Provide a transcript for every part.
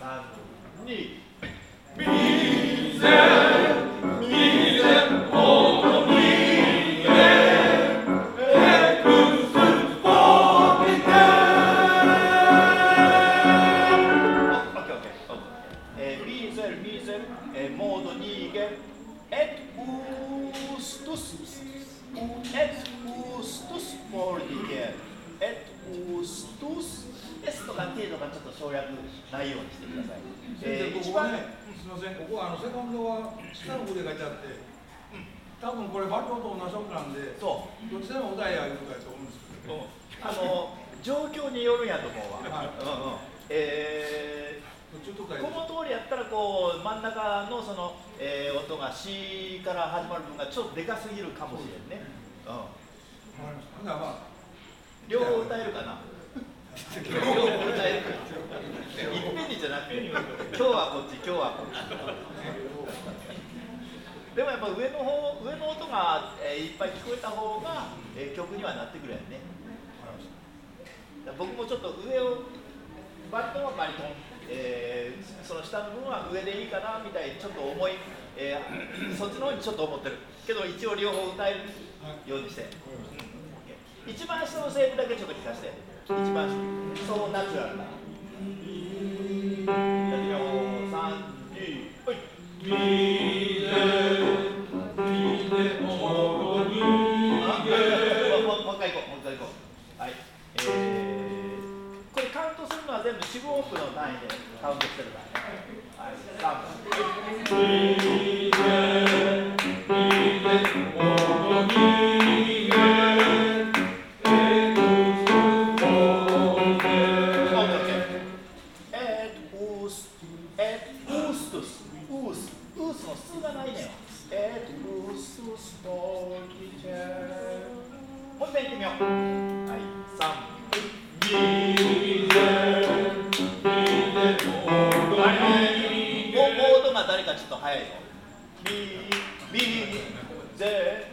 3、2、モード2弦et ustus for the弦et ustus S とか T とかちょっと省略ないようにしてください。 一番ね、すみません、ここセカンドは下の筆がいちゃって、多分これバリオと同じ音なんで、どっちでも歌いや言うかと思うんですけど、 状況によるんやと思うわ。この通りやったらこう真ん中のその、音が C から始まる分がちょっとでかすぎるかもしれんね。両方歌えるかな。両方歌えるか。いっぺんにじゃなくて、今日はこっち、今日はこっち。でもやっぱ上の音が、いっぱい聞こえた方が、曲にはなってくるやんね。僕もちょっと上をバリトンはバリトン。その下の部分は上でいいかなみたいにちょっと思い、そっちの方にちょっと思ってるけど一応両方歌えるようにして、一番下のセーブだけちょっと聞かせて、一番そうナチュラルなやってみよう。3、2、はい。もう一回行こう。はい。これカウントするのは全部4分音符の単位でカウントしてるからね。はい、ウースの数がないねよ。もう一回行ってみよう。はい、モードが誰かちょっと早いぞ。ミゼ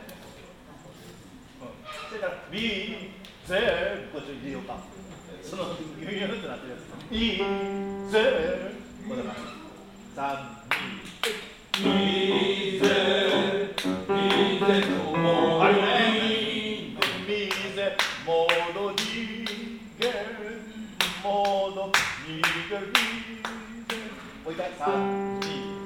それからミゼこっち入れようか。そのユニューってなってるやつ。ミゼこれだから3、2、ミゼあれね。ミゼモード2弦モード2弦もう一回3、2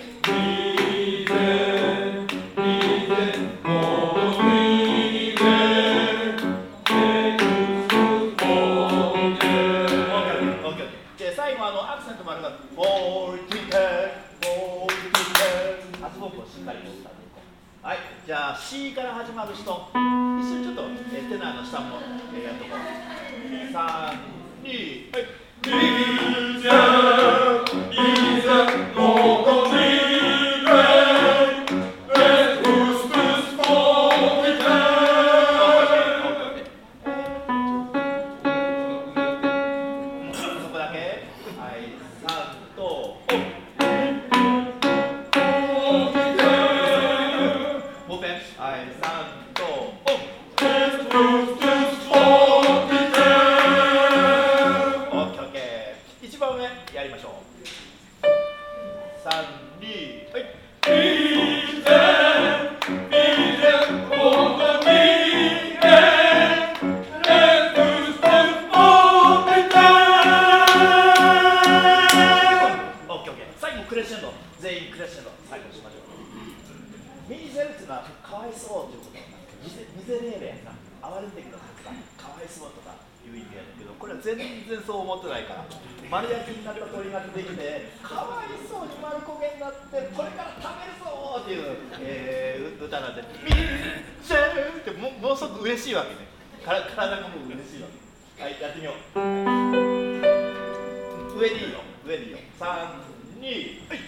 最後アクセントもあるからボールティケ発音をしっかりと伝えていこう。はい、じゃあ C から始まる人一緒にちょっとテナーの下もやっとこう。3、2、はい。やりましょう。3、2、はい。最後クレッシェンド、全員クレッシェンド最後しましょう。ミゼルっていうのはかわいそうということなんですけど、ミゼレーレやんか、哀れんでくださいとか、かわいそうとかいう意味やねんけど、これは全然そう思ってないから、丸焼きになった鳥が出てきて、かわいそうに丸焦げになって、これから食べるぞっていう、歌なんで、ミゼルってものすごく嬉しいわけね。体がもう嬉しいわけ。はい、やってみよう。上でいいよ、上でいいよ。3、2、はい。